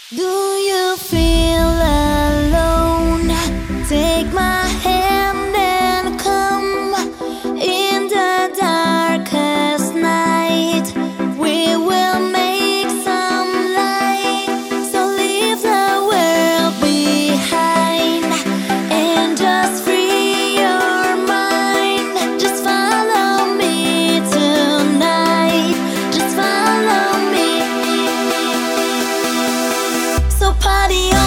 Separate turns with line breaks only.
Do you feel alone? Take my hand and come in the darkest night. We will make some light. So leave the world behind and just free your mind. Just follow me tonight. Just follow me. So party on.